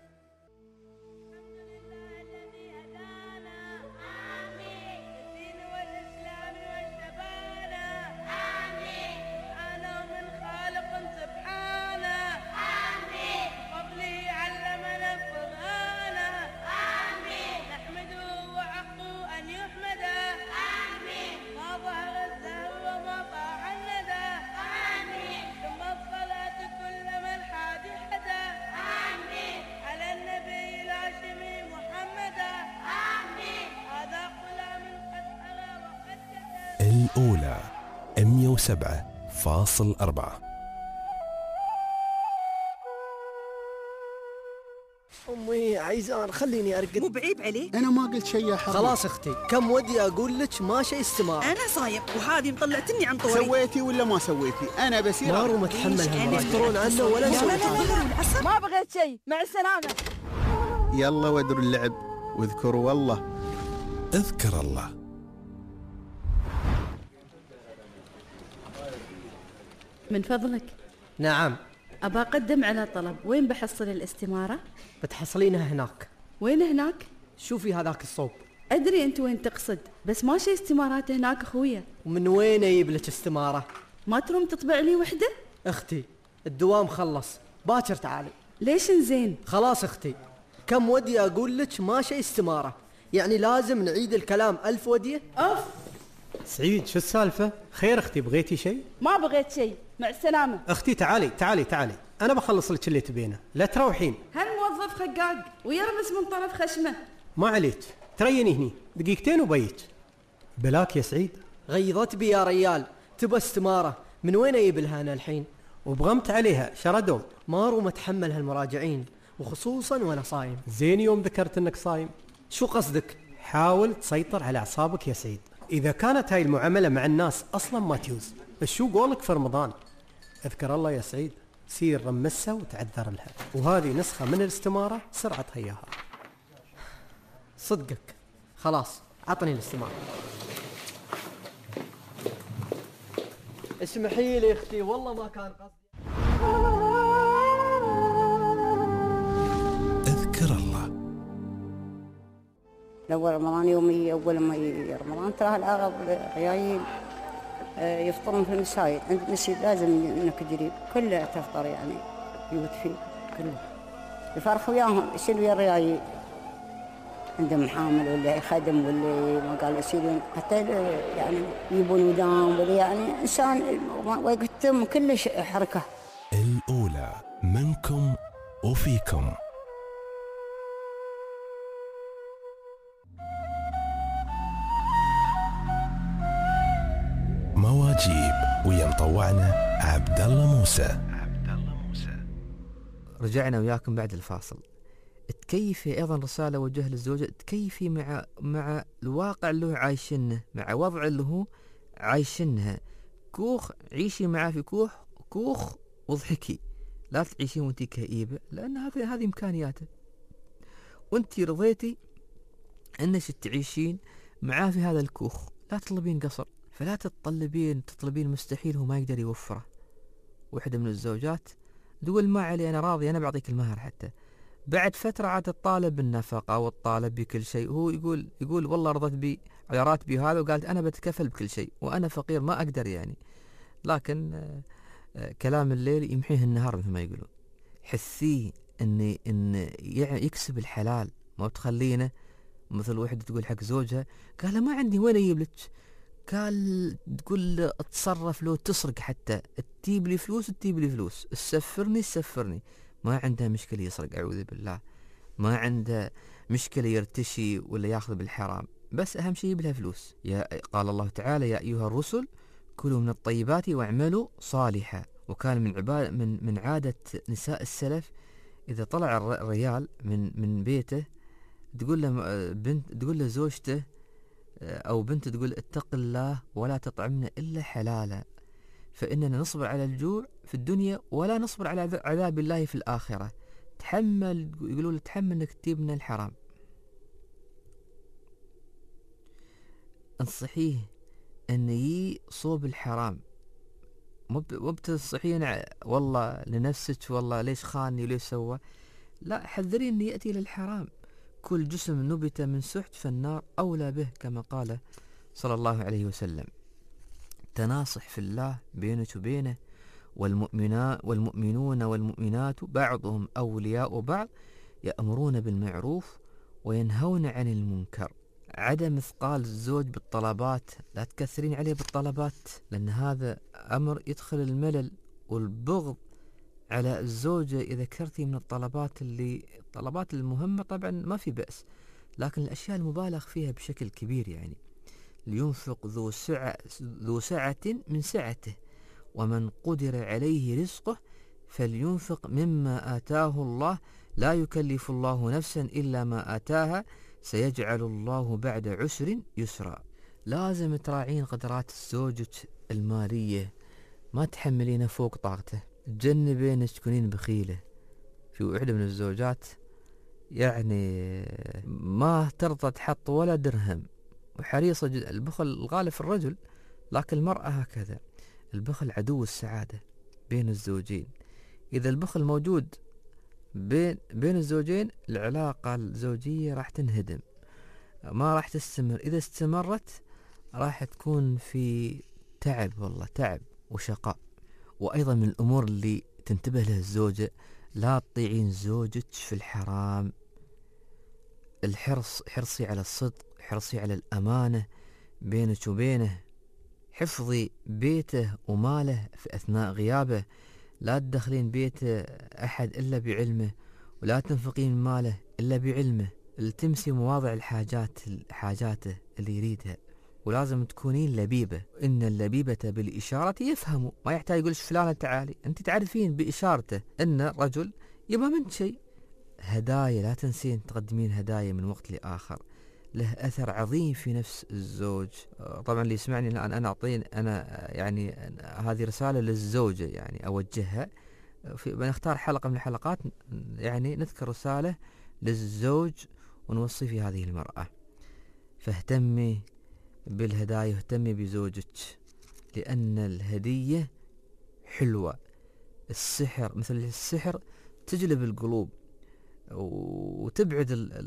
الأولى 107.4. أمي عايزان خليني أرقد. مو بعيب عليك؟ أنا ما قلت شيء يا حبيبي. خلاص أختي، كم ودي أقول لك ما شيء استماع. أنا صايب وهذه مطلعتني عن طوري. سويتي ولا ما سويتي؟ أنا بسير مارو متحمل هم يذكرون عنه ولا لا ما بغيت شيء، مع السلامة. يلا ودروا اللعب واذكروا والله. اذكر الله. من فضلك. نعم. أبى أقدم على طلب، وين بحصل الاستمارة؟ بتحصلينها هناك. وين هناك؟ شوفي هذاك الصوب. أدري أنت وين تقصد، بس ما شي استمارات هناك أخويا. ومن وين أجيب لك استمارة؟ ما تروم تطبع لي وحدة؟ أختي الدوام خلص، باكر تعالي. ليش نزين؟ خلاص أختي، كم ودي أقول لك ما شيء استمارة، يعني لازم نعيد الكلام 1000 ودية. أوف سعيد شو السالفة؟ خير أختي، بغيتي شيء؟ ما بغيت شيء، مع السلامة. أختي تعالي أنا بخلص لك اللي تبينه، لا تروحين. هالموظف خقاق ويرمس من طرف خشمه. ما عليك، تريني هني دقيقتين وبيت. بلاك يا سعيد. غيظت بي يا ريال، تبى استمارة، من وين أجيب لها أنا الحين؟ وبغمت عليها شردوم. مارو متحمل هالمراجعين، وخصوصا وأنا صايم. زين يوم ذكرت انك صايم. شو قصدك؟ حاول تسيطر على اعصابك يا سعيد، اذا كانت هاي المعامله مع الناس اصلا ما تجوز، بس شو قولك في رمضان؟ اذكر الله يا سعيد، سير رمسها وتعذر لها، وهذه نسخه من الاستماره سرعتها اياها. صدقك، خلاص عطني الاستماره. اسمحي لي اختي، والله ما كان قصدي. اذكر الله. الأول رمضان يومي، أول ما رمضان ترى العرب العيايل يفطرون في المساجد، عند المسجد لازم إنك تجري كله تفطر، يعني بيوت فيه كله يفرخ وياهم، يصير ويا الريايل عندهم حامل ولا يخدم ولا ما قال يصيرون حتى يعني يجيبون ودام ولا يعني إنسان ويقتم كل حركة. الأولى منكم وفيكم. مواجيب ويا مطوعنا عبد الله موسى. رجعنا وياكم بعد الفاصل. تكيفي ايضا رساله وجه للزوجه، تكيفي مع الواقع اللي هو عايشنه، مع وضع اللي هو عايشنها. كوخ عيشي معاه في كوخ واضحكي، لا تعيشين وانتي كئيبه، لان هذه امكانياته، وانتي رضيتي انك تعيشين معاه في هذا الكوخ، لا تطلبين قصر، فلا تطلبين مستحيل هو ما يقدر يوفره. واحدة من الزوجات تقول ما علي، أنا راضي، أنا بعطيك المهر. حتى بعد فترة عاد تطالب بالنفقة والطالب بكل شيء، هو يقول والله رضت بي على راتبي هذا، وقالت أنا بتكفل بكل شيء وأنا فقير ما أقدر يعني. لكن كلام الليل يمحيه النهار مثل ما يقولون. حسيه إن يكسب الحلال، ما بتخلينه مثل واحدة تقول حق زوجها قال ما عندي وين أجيب لك، قال تقول له اتصرف، لو تسرق حتى تجيب لي فلوس، تسفرني. ما عنده مشكلة يسرق، أعوذ بالله، ما عنده مشكلة يرتشي ولا ياخذ بالحرام، بس أهم شيء يجيب لها فلوس. قال الله تعالى يا أيها الرسل كلوا من الطيبات واعملوا صالحا. وكان من عادة نساء السلف إذا طلع الرجال من بيته تقول له زوجته أو بنت، تقول اتق الله ولا تطعمنا إلا حلالا، فإننا نصبر على الجوع في الدنيا ولا نصبر على عذاب الله في الآخرة. يقولوا له تحمل انك تجيب من الحرام. انصحيه ان صوب الحرام، مو بتنصحين والله لنفسك والله ليش خاني ليش سوى، لا، حذرين ان يأتي للحرام. كل جسم نبت من سحت فالنار أولى به، كما قال صلى الله عليه وسلم. تناصح في الله بينك وبينه. والمؤمنون والمؤمنات بعضهم أولياء بعض يأمرون بالمعروف وينهون عن المنكر. عدم مثقال الزوج بالطلبات، لا تكثرين عليه بالطلبات، لأن هذا أمر يدخل الملل والبغض على الزوجة. إذا كثرتي من الطلبات المهمة طبعا ما في بأس، لكن الأشياء المبالغ فيها بشكل كبير، يعني لينفق ذو سعة من سعته ومن قدر عليه رزقه فلينفق مما آتاه الله لا يكلف الله نفسا إلا ما آتاها سيجعل الله بعد عسر يسرا. لازم تراعين قدرات زوجك المالية، ما تحملينه فوق طاقته، تجنبين تكونين بخيلة. في واحدة من الزوجات يعني ما ترضى تحط ولا درهم وحريصة البخل الغالب في الرجل، لكن المرأة هكذا. البخل عدو السعادة بين الزوجين. إذا البخل موجود بين الزوجين العلاقة الزوجية راح تنهدم، ما راح تستمر. إذا استمرت راح تكون في تعب، والله تعب وشقاء. وأيضا من الأمور اللي تنتبه لها الزوجة، لا تطيعين زوجك في الحرام، الحرص، حرصي على الصدق، حرصي على الأمانة بينك وبينه، حفظي بيته وماله في أثناء غيابه، لا تدخلين بيت أحد إلا بعلمه، ولا تنفقين ماله إلا بعلمه، التمسي مواضع حاجاته اللي يريدها، ولازم تكونين لبيبة. إن اللبيبة بالإشارة يفهموا، ما يحتاج يقولش فلانة تعالي، أنت تعرفين بإشارته أن الرجل يبغى منك شيء. هدايا، لا تنسين تقدمين هدايا من وقت لآخر، له أثر عظيم في نفس الزوج. طبعا اللي يسمعني الآن أنا يعني هذه رسالة للزوجة يعني أوجهها، بنختار حلقة من الحلقات يعني نذكر رسالة للزوج ونوصي في هذه المرأة. فاهتمي بالهدايا، اهتمي بزوجك، لأن الهدية حلوة. السحر مثل السحر تجلب القلوب وتبعد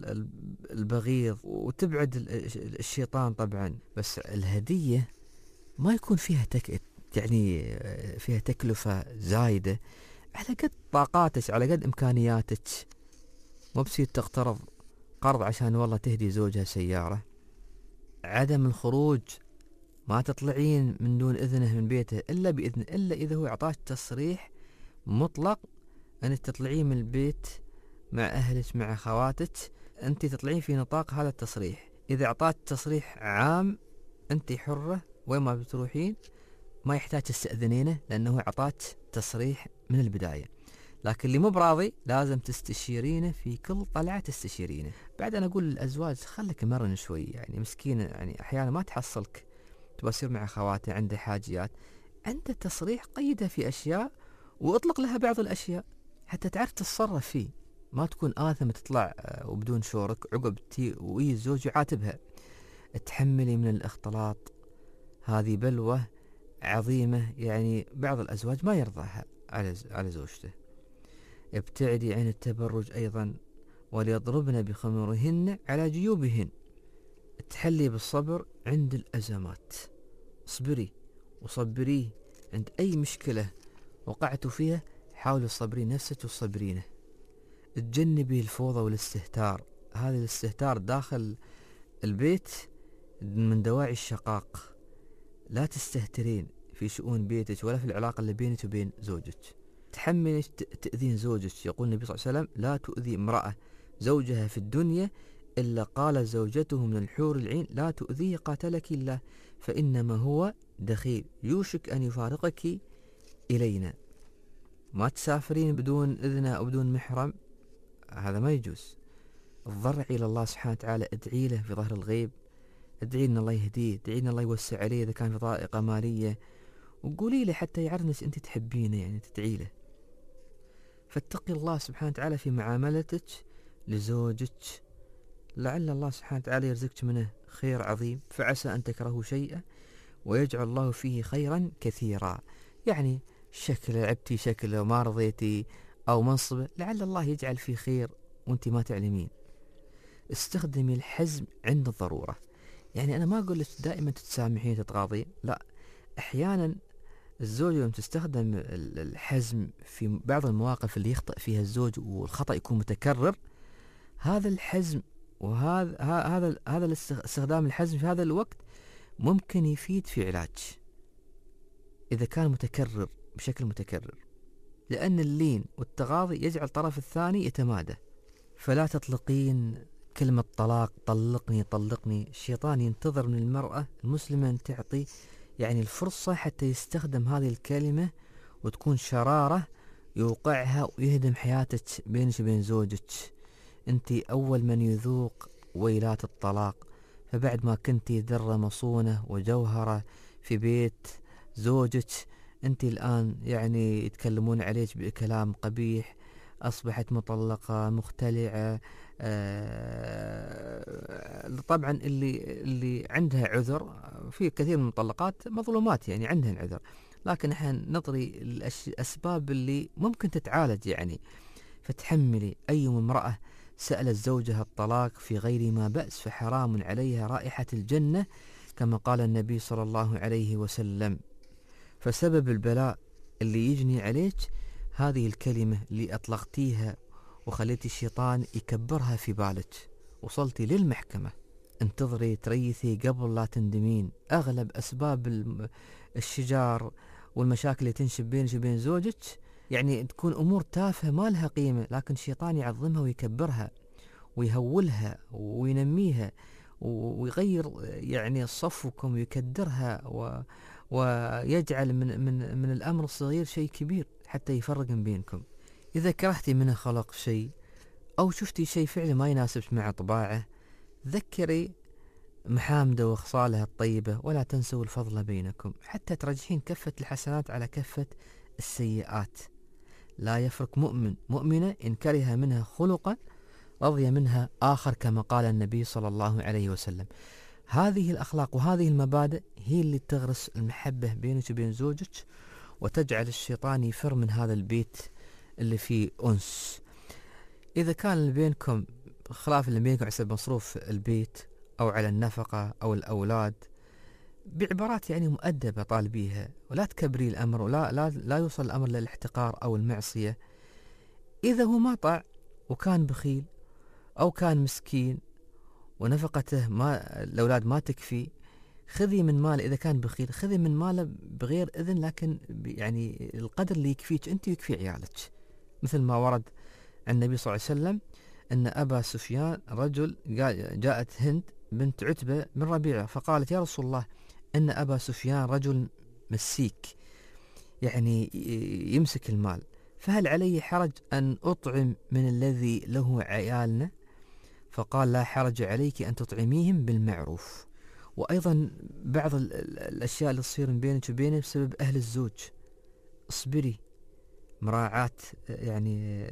البغيض وتبعد الشيطان طبعا، بس الهدية ما يكون فيها يعني فيها تكلفة زايدة، على قد طاقاتك، على قد إمكانياتك. مو بصير تقترض قرض عشان والله تهدي زوجها سيارة. عدم الخروج، ما تطلعين من دون إذنه من بيته إلا بإذنه، إلا إذا هو أعطاك تصريح مطلق أن تطلعين من البيت مع أهلك مع خواتك، أنت تطلعين في نطاق هذا التصريح. إذا أعطاك تصريح عام أنت حرة وين ما بتروحين، ما يحتاج تستأذنينه لأنه أعطاك تصريح من البداية. لكن اللي مو براضي لازم تستشيرينه في كل طلعة، تستشيرينه. بعد أنا أقول للأزواج خلك مرن شوي، يعني مسكين، يعني أحيانا ما تحصلك تبغى تصير مع خواته عنده حاجيات، عنده تصريح قيده في أشياء وأطلق لها بعض الأشياء حتى تعرف تتصرف فيه، ما تكون آثم تطلع وبدون شورك عقب ويجي الزوج يعاتبها. تحملي من الاختلاط، هذه بلوة عظيمة، يعني بعض الأزواج ما يرضاها على زوجته. ابتعدي عن التبرج أيضا، وليضربن بخمرهن على جيوبهن. تحلي بالصبر عند الأزمات، اصبري وصبريه عند أي مشكلة وقعتوا فيها، حاولوا تصبرين نفسك وتصبرينه. تجنبي الفوضى والاستهتار، هذا الاستهتار داخل البيت من دواعي الشقاق. لا تستهترين في شؤون بيتك ولا في العلاقة اللي بينك وبين زوجك. تحملي تأذين زوجك. يقول النبي صلى الله عليه وسلم: لا تؤذي امرأة زوجها في الدنيا إلا قال زوجته من الحور العين: لا تؤذيه قاتلك الله، فإنما هو دخيل يوشك أن يفارقك إلينا. ما تسافرين بدون إذنه أو بدون محرم، هذا ما يجوز. الضرع إلى الله سبحانه وتعالى، ادعي له في ظهر الغيب، ادعي ان الله يهديه، ادعي ان الله يوسع عليه إذا كان في ضائقة مالية، وقولي له حتى يعرف انك انت تحبينه، يعني تدعي له. فاتقي الله سبحانه وتعالى في معاملتك لزوجك، لعل الله سبحانه وتعالى يرزقك منه خير عظيم. فعسى أن تكرهوا شيئا ويجعل الله فيه خيرا كثيرا. يعني شكل لعبتي، شكل ما رضيتي، أو منصبه، لعل الله يجعل فيه خير وانت ما تعلمين. استخدمي الحزم عند الضرورة. يعني أنا ما أقول لك دائما تتسامحين تتغاضين، لا، أحيانا الزوج لما تستخدم الحزم في بعض المواقف اللي يخطئ فيها الزوج والخطأ يكون متكرر، هذا الحزم وهذا الاستخدام الحزم في هذا الوقت ممكن يفيد في علاج إذا كان متكرر بشكل متكرر، لأن اللين والتغاضي يجعل الطرف الثاني يتمادى. فلا تطلقين كلمة طلاق، طلقني طلقني. الشيطان ينتظر من المرأة المسلمة أن تعطي يعني الفرصة حتى يستخدم هذه الكلمة وتكون شرارة يوقعها ويهدم حياتك بينك وبين زوجك. أنت أول من يذوق ويلات الطلاق، فبعد ما كنتي ذرة مصونة وجوهرة في بيت زوجك، أنت الآن يعني يتكلمون عليك بكلام قبيح، أصبحت مطلقة مختلعة. طبعا اللي عندها عذر، في كثير من المطلقات مظلومات يعني عندهن عذر، لكن احنا نطري الأسباب اللي ممكن تتعالج يعني. فتحملي. أي امرأة سألت زوجها الطلاق في غير ما بأس فحرام عليها رائحة الجنة، كما قال النبي صلى الله عليه وسلم. فسبب البلاء اللي يجني عليك هذه الكلمة اللي أطلقتيها وخليتي الشيطان يكبرها في بالك وصلتي للمحكمة، انتظري تريثي قبل لا تندمين. أغلب أسباب الشجار والمشاكل اللي تنشب بينك وبين زوجك يعني تكون أمور تافهة ما لها قيمة، لكن الشيطان يعظمها ويكبرها ويهولها وينميها ويغير يعني صفوكم ويكدرها ويجعل من الأمر الصغير شيء كبير حتى يفرق بينكم. إذا كرهتي منه خلق شيء أو شفتي شيء فعلا ما يناسبش مع طباعه، ذكري محامده وخصالها الطيبة، ولا تنسوا الفضل بينكم حتى ترجحين كفة الحسنات على كفة السيئات. لا يفرق مؤمن مؤمنة إن كره منها خلقا رضي منها آخر، كما قال النبي صلى الله عليه وسلم. هذه الأخلاق وهذه المبادئ هي اللي تغرس المحبة بينك وبين زوجك، وتجعل الشيطان يفر من هذا البيت اللي فيه أنس. إذا كان اللي بينكم خلاف اللي بينكم على مصروف البيت أو على النفقة أو الأولاد، بعبارات يعني مؤدبة طالبيها، ولا تكبري الأمر، ولا لا يوصل الأمر للاحتقار أو المعصية. إذا هو ما طاع وكان بخيل أو كان مسكين ونفقته الأولاد ما تكفي، خذي من ماله. إذا كان بخيل خذي من ماله بغير إذن، لكن يعني القدر اللي يكفيك أنت ويكفي عيالك، مثل ما ورد عن النبي صلى الله عليه وسلم أن أبا سفيان رجل جاءت هند بنت عتبة من ربيعة فقالت: يا رسول الله، أن أبا سفيان رجل مسيك، يعني يمسك المال، فهل علي حرج أن أطعم من الذي له عيالنا؟ فقال: لا حرج عليك أن تطعميهم بالمعروف. وأيضا بعض الأشياء اللي تصير بينك وبينه بسبب أهل الزوج، اصبري، مراعاة يعني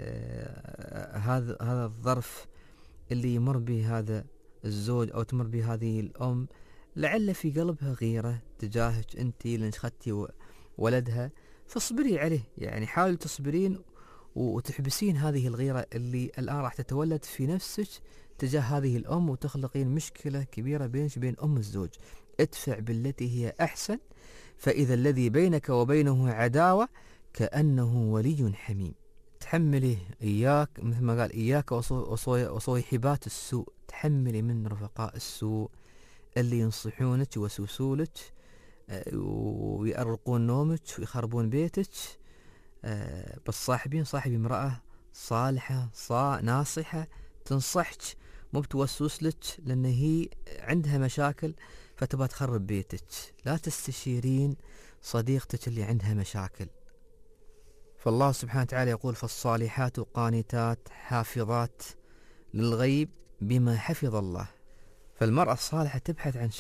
هذا الظرف اللي يمر به هذا الزوج أو تمر به هذه الأم، لعل في قلبها غيرة تجاهك أنت لأنك خدتي ولدها، فاصبري عليه. يعني حاولي تصبرين وتحبسين هذه الغيرة اللي الآن راح تتولد في نفسك تجاه هذه الأم، وتخلقين مشكلة كبيرة بينك وبين أم الزوج. ادفع بالتي هي أحسن، فإذا الذي بينك وبينه عداوة كأنه ولي حميم. تحملي إياك، مثل ما قال: إياك وصويحبات السوء. تحملي من رفقاء السوء اللي ينصحونك ويوسوسولك ويأرقون نومك ويخربون بيتك. بس صاحبي امرأة صالحة ناصحة تنصحك، مو بتوسوس لك لأن هي عندها مشاكل فتبغى تخرب بيتك. لا تستشيرين صديقتك اللي عندها مشاكل. فالله سبحانه وتعالى يقول: فالصالحات قانتات حافظات للغيب بما حفظ الله. فالمرأة الصالحة تبحث عن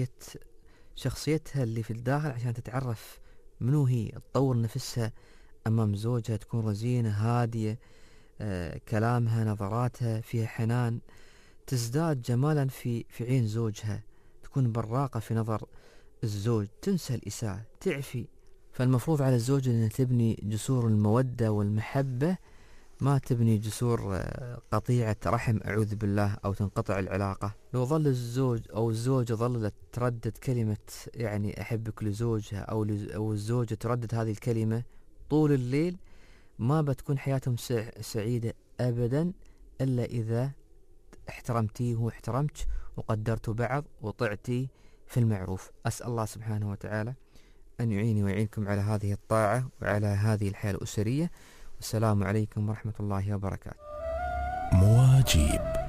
شخصيتها اللي في الداخل عشان تتعرف منو هي، تطور نفسها أمام زوجها، تكون رزينة هادية، كلامها نظراتها فيها حنان، تزداد جمالا في عين زوجها، تكون براقة في نظر الزوج، تنسى الإساءة، تعفي. فالمفروض على الزوج أن تبني جسور المودة والمحبة، ما تبني جسور قطيعة رحم أعوذ بالله، أو تنقطع العلاقة. لو ظل الزوج أو الزوجة ظلت تردد كلمة يعني أحبك لزوجها أو الزوجة تردد هذه الكلمة طول الليل، ما بتكون حياتهم سعيدة أبدا إلا إذا احترمتيه وهو احترمتك وقدرتوا بعض وطعتي في المعروف. أسأل الله سبحانه وتعالى أن يعيني ويعينكم على هذه الطاعة وعلى هذه الحياة الأسرية. والسلام عليكم ورحمة الله وبركاته. مواجيب.